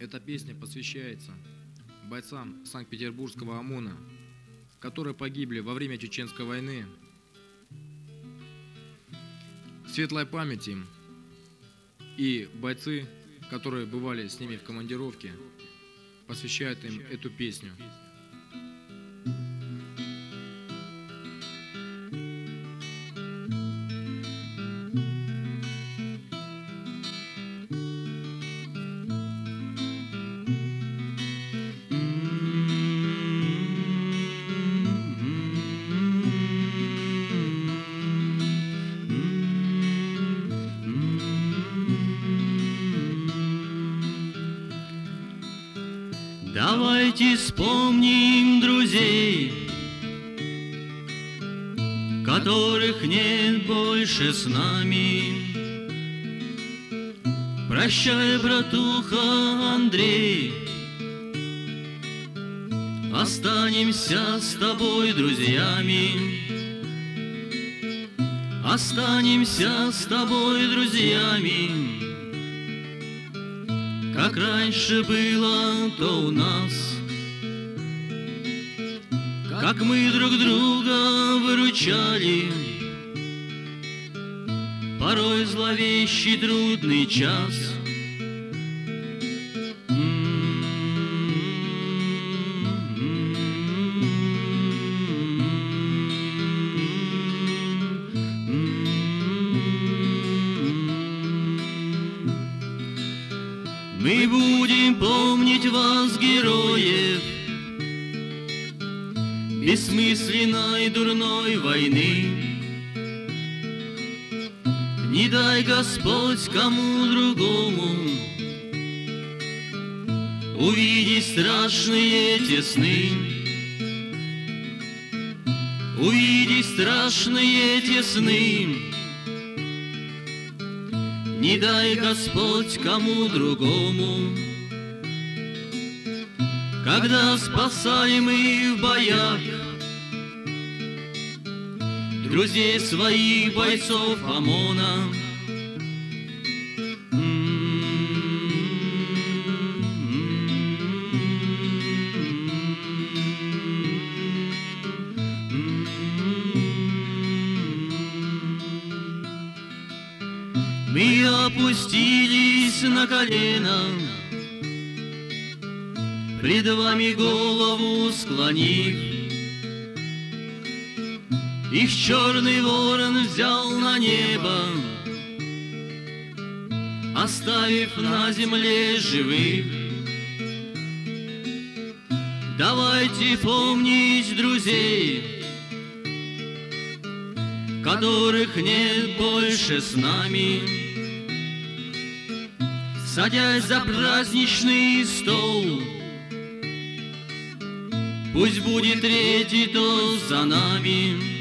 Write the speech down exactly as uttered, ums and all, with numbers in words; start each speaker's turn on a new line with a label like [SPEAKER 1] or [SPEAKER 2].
[SPEAKER 1] Эта песня посвящается бойцам Санкт-Петербургского ОМОНа, которые погибли во время Чеченской войны. Светлой памяти им. И бойцы, которые бывали с ними в командировке, посвящают им эту песню.
[SPEAKER 2] Давайте вспомним друзей, которых нет больше с нами. Прощай, братуха Андрей, останемся с тобой друзьями. Останемся с тобой друзьями. Как раньше было, то у нас, как мы друг друга выручали, порой зловещий трудный час. Мы будем помнить вас, героев, бессмысленной дурной войны. Не дай Господь кому другому увидеть страшные те сны. Увидеть страшные те сны. Не дай Господь кому другому, когда спасали мы в боях друзей своих бойцов ОМОНа. Мы опустились на колено, пред вами голову склонив. Их черный ворон взял на небо, оставив на земле живых. Давайте помнить друзей, которых нет больше с нами. Садясь за праздничный стол, пусть будет третий тост за нами.